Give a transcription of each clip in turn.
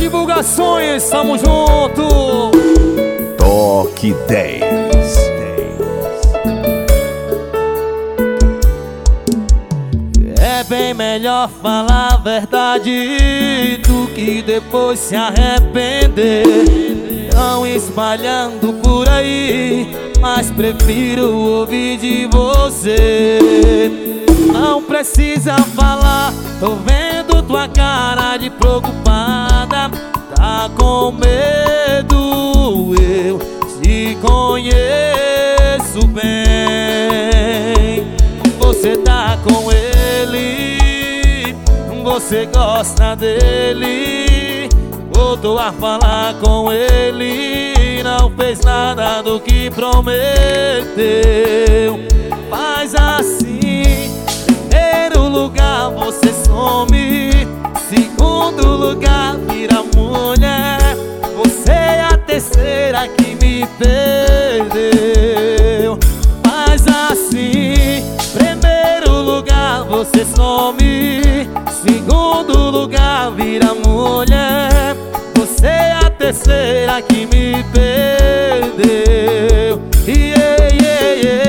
Divulgações, tamo junto. Toque 10. É bem melhor falar a verdade do que depois se arrepender. Não espalhando por aí, mas prefiro ouvir de você. Não precisa falar, tô vendo tua cara de preocupada. Tá com medo, eu te conheço bem. Você tá com ele, você gosta dele. Voltou a falar com ele, não fez nada do que prometeu. Faz assim, primeiro lugar você some, segundo lugar vira mulher. Você é a terceira que me perdeu. Faz assim, primeiro lugar você some, segundo lugar vira mulher. Você é a terceira que me perdeu. Yeah, yeah,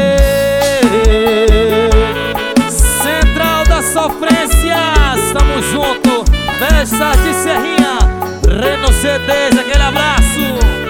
yeah. Central das Sofrências, tamo junto. Festas de Serrinha, Renault CDs, aquele abraço.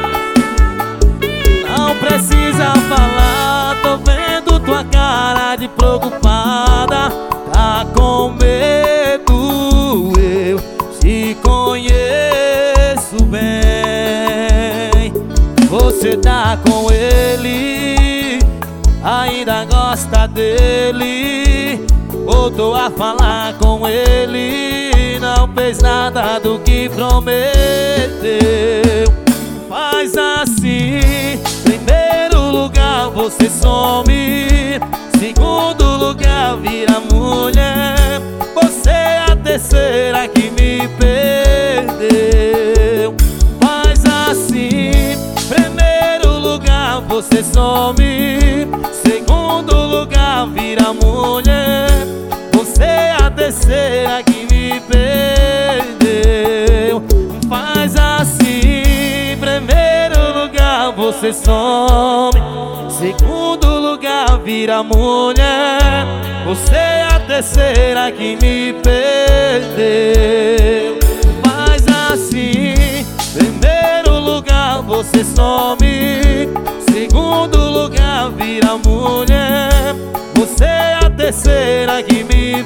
Não precisa falar, tô vendo tua cara de preocupada. Tá com medo, eu te conheço bem. Você tá com ele, ainda gosta dele. Voltou a falar com ele, não fez nada do que prometeu. Faz assim, primeiro lugar você some, segundo lugar vira mulher. Você é a terceira que me perdeu. Faz assim, primeiro lugar você some, segundo lugar vira mulher. Você é a terceira que me perdeu. Faz assim, primeiro lugar você some, segundo lugar vira mulher. Você é a terceira que me perdeu. Faz assim, primeiro lugar você some, segundo lugar vira mulher. Você é a terceira que me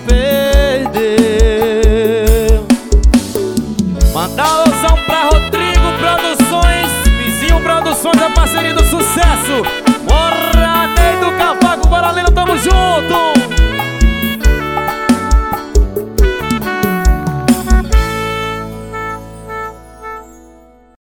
perdeu. Manda alusão pra Rodrigo Produções, Vizinho Produções, a parceria do sucesso. Bora, Ney do Cavaco, bora, Lino, tamo junto.